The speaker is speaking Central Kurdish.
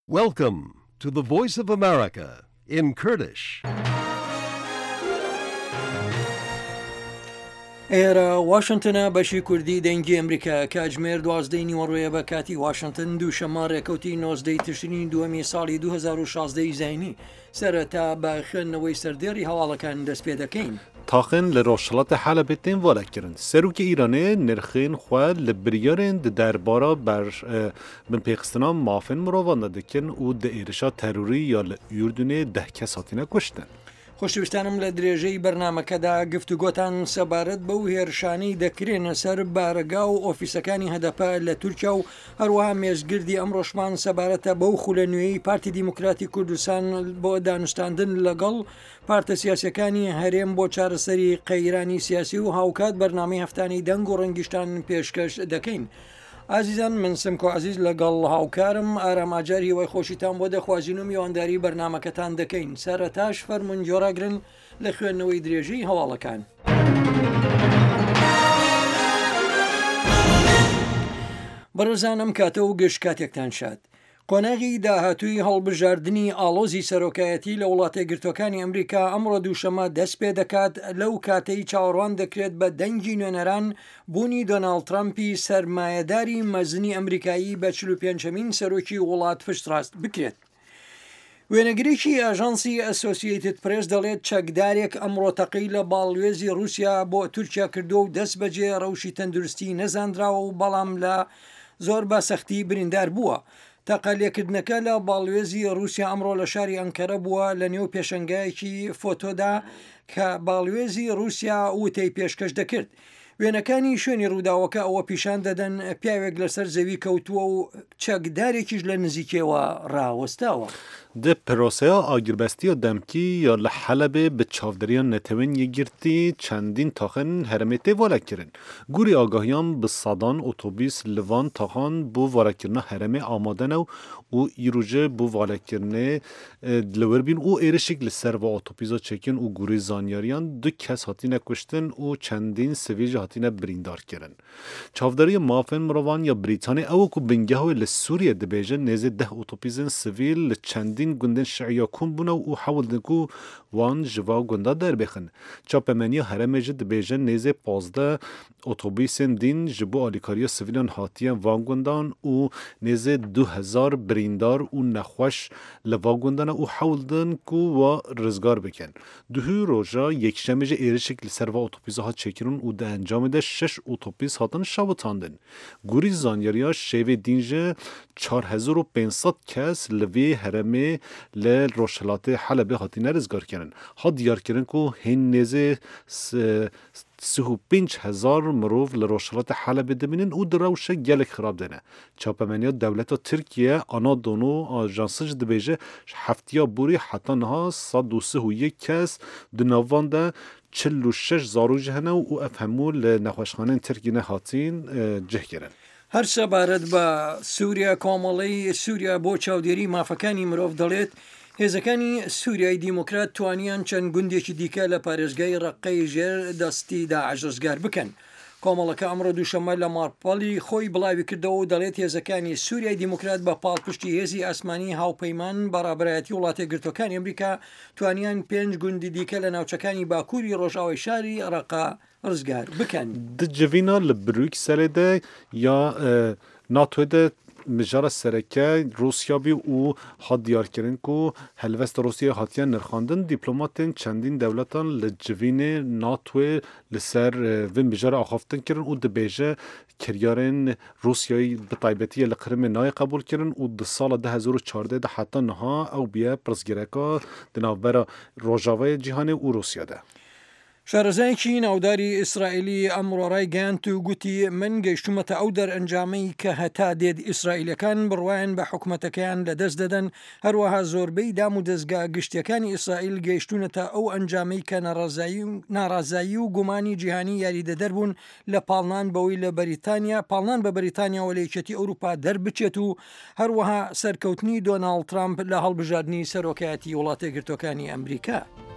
Welcome to the Voice of America in Kurdish. ئێرە واشنگتنە بەشی کوردی دەنگی ئەمریکا کاتژمێر 12 نیوەڕۆیە بە کاتی واشنگتن دووشەممە ڕێکەوتی 19 تشرینی دووەمی ساڵی 2016 زینی سەرەتا بە خوێندنەوەی سەردێڕی هەواڵەکان دەست پێ دەکەین. تاخن لراشلات حلب تین والا کرن سروک ایرانی نرخین خواه لبریارن دربارا بر من پیغستنا مافن مروان دکن و د ایرشا تروری یا اردن 10 کس هاتینه کشتن. خۆشەویستانم لە درێژەی بەرنامەکەدا گفتوگۆتان سەبارەت بەو هێرشانەی دەکرێنە سەر بارگا و ئۆفیسەکانی هەدەپە لە تورکیا و هەروەها مێژگردی ئەمڕۆژمان سەبارەتە بەو خولە نوێی پارتی دیموکراتی کوردستان بۆ دانوستاندن لەگەڵ پارتە سیاسەکانی هەرێم بۆ چارەسەری قەیرانی سیاسی و هاوکات بەرنامەی هەفتانەی دەنگ و ڕەنگیشتان پێشکەش دەکەین. ئازیزان من سمکۆ عزیز لەگەڵ هاوکارم ئاراماجاری وای خۆشیتان بۆ دەخوازیین و میوانداری بەرنامەکەتان دەکەین. سەرەتاش فەرمون جۆراگرن لە خوێندنەوەی درێژەی هەواڵەکان. بەڕێزانم کاتە و گەشت کاتێکتان شاد. قۆناغی داهاتووی هەڵبژاردننی ئاڵۆزی سەرۆکایەتی لە وڵاتە گرتوەکانی ئەمریکا ئەمڕۆ دووشەمە دەست پێ دەکات لەو کاتەی چاوەڕوان دەکرێت بە دەنگی نوێنەران بوونی دۆناڵد ترامپی سەرمایەداری مەزنی ئەمریکایی بە 45مین سەرۆکی وڵات پشتڕاست بکرێت. وێنەگرێکی ئاژانسی ئەسۆسییتد پرێس دەڵێت چەکدارێک ئەمڕۆ تەقی لە باڵوێزی رووسیا بۆ تورکیا کردو و دەست بەجێ ڕەوشی تەندروستی نەزانراوە و بەڵام لە زۆر بە سەختی بریندار بووە. تەقەلێکردنەکە لە باڵوێزی رووسیا ئەمڕۆ لە شاری ئەنکەرە بووە لە نێو پێشنگایەکی فۆتۆدا کە باڵوێزی رووسیا وتەی پێشکەش دەکرد. وێنەکانی شوێنی ڕووداوەکە ئەوە پیشان دەدەن پیاوێک لەسەر زەوی کەوتووە و چەکدارێکیش لە نزیکەوە ڕاوەستاوە. ده پروسه آگربستی و دمکی یا لحلب به چاودریان نتوین یگرتی چندین تاخن هرمته والا کرن. گوری آگاهیان به صدان اتوبیس لوان تاخان بو والا کرنه هرمه آمادن و ایروژه بو والا کرنه دلور بین او ایرشک لسر و اتوبیزا چکن و گوری زانیاریان دو کس هاتینه کشتن و چندین سویج هاتینه بریندار کرن. چاودری مافن مروان یا بریتانیا او کو بنگه های لسوریه دبیجن نزد 10 اتوبیزن سویل لچندین گندن شعیا کن بونه و حاول دنکو وان جوا گنده در بخن. چاپمنی هرم جد بیجن نیزه 15 اتوبیسن دین جبو آلیکاریا سویلان هاتیان وان گندان و نیزه 2000 بریندار و نخوش لوا گندان و حاول دنکو و رزگار بکن. دوهی روژا یک شمج ایرشک لسر و اتوبیس ها چکرون و ده انجام ده 6 اتوبیس هاتن شاوتاندن. گوری زانیاریا شیوه دینجه 4500 کس لوی هرمه لروشلات حلب هاتینه رزگار کنن. ها دیار کنن که هن نزه 35,000 مروف لروشلات حلب دمینن و دروشه گلک خراب دنه. چاپمنیا دولت ترکیه آنا دونو آجانسج دبیجه هفتیا بوری حتی نها 131 کس دنوان ده 46 زاروج هنه و افهمو لنخوشخانه ترکیه هاتین جه کرن. هەر سەبارەت بە سووریا کۆمەڵی سووریا بۆ چاودێری مافەکانی مرۆڤ دەڵێت هێزەکانی سووریای دیموکرات توانیان چەند گوندێکی دیکە لە پارێزگای ڕەقەی ژێر دەستی داعش ڕزگار بکەن. کۆمەڵەکە ئەمڕۆ دووشەمە لە مارپەڵی خۆی بڵاوی کردەوە و دەڵێت هێزەکانی سووریای دیموکرات بە پاڵپشتی هێزی ئاسمانی هاوپەیمان بەڕابەرایەتی وڵاتە گرتوەکانی ئەمریکا توانیان 5 گوندی دیکە لە ناوچەکانی باکووری ڕۆژئاوای شاری ڕەقا رزگار بکەن. جوینا لبروکسل ده یا ناتو ده مجار سرکه روسیا بی او ها دیار کرن که هلوست روسیا هاتیان نرخاندن دیپلماتین چندین دولتان لجوین ناتو لسر و مجار آخافتن کرن و دبیجه کریارن روسیایی بطایبتی لقرم نای قبول کرن و ده سال 2014 ده حتی نها او بیا پرزگیرکا دنابرا روژاوه جهان و روسیا ده. شارەزایکی ناوداری ئیسرائیلی ئەمڕۆ ڕایگەیاند و گوتی من گەیشتومەتە ئەو دەرئەنجامەی کە هەتا دێت ئیسرائیلەکان بڕوایان بە حکوومەتەکەیان لەدەست دەدەن هەروەها زۆربەی دام و دەستگا گشتیەکانی ئیسرائیل گەیشتونەتە ئەو ئەنجامەی کە ناڕازایی و گومانی جیهانی یاریدەدەر بوون لە پاڵنان بەوەی لە بەریتانیا پاڵنان بە بەریتانیا و لە یەکێتی ئەوروپا دەربچێت و هەروەها سەرکەوتنی دۆناڵد ترامپ لە هەڵبژاردننی سەرۆکایەتی وڵاتە گرتوەکانی ئەمریکا.